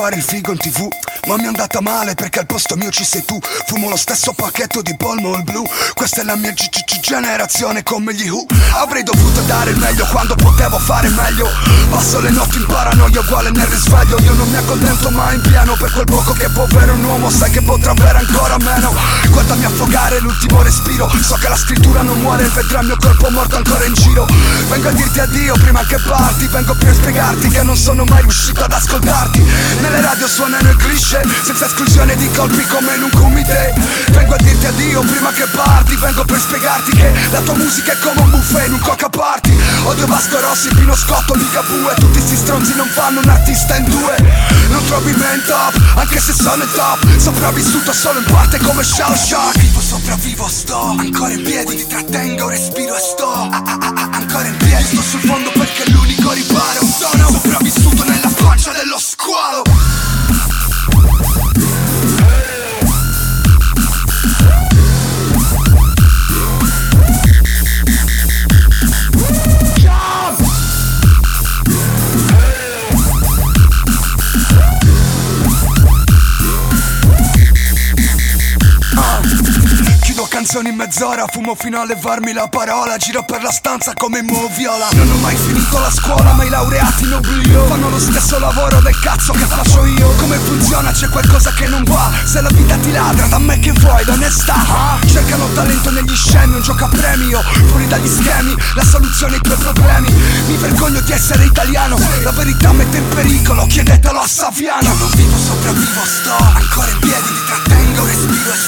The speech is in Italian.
fare il figo in TV, ma mi è andata male perché al posto mio ci sei tu. Fumo lo stesso pacchetto di Polmol blu. Questa è la mia generazione come gli Who. Avrei dovuto dare il meglio quando potevo fare meglio. Passo le notti in paranoia uguale nel risveglio. Io non mi accontento mai in piano per quel poco che può avere un uomo. Sai che potrà avere ancora meno. Guardami affogare l'ultimo respiro. So che la scrittura non muore, vedrà il mio corpo morto ancora in giro. Vengo a dirti addio prima che parti. Vengo per spiegarti che non sono mai riuscito ad ascoltarti. Nelle radio suonano i cliché, senza esclusione di colpi come in un comité. Vengo a dirti addio prima che parti. Vengo per spiegarti che la tua musica è come un buffet in un coca party. Odio Vasco Rossi, Pino Scotto, Ligabue. Tutti sti stronzi non fanno un artista in due. Non trovi me in top, anche se sono il top. Sopravvissuto solo in parte come Shawshank. Vivo, sopravvivo, sto ancora in piedi. Ti trattengo, respiro e sto ancora in piedi. Sto sul fondo perché è l'unico riparo. Sono sopravvissuto nella pancia dello squalo. Canzoni in mezz'ora, fumo fino a levarmi la parola. Giro per la stanza come Mo Viola. Non ho mai finito la scuola, ma i laureati in oblio fanno lo stesso lavoro del cazzo che faccio io. Come funziona? C'è qualcosa che non va. Se la vita ti ladra, da me che vuoi? L'onestà. Cercano talento negli scemi, un gioco a premio. Fuori dagli schemi, la soluzione ai tuoi problemi. Mi vergogno di essere italiano, la verità mette in pericolo, chiedetelo a Saviano. Io non vivo, sopravvivo, sto ancora in piedi. Ti trattengo, respiro e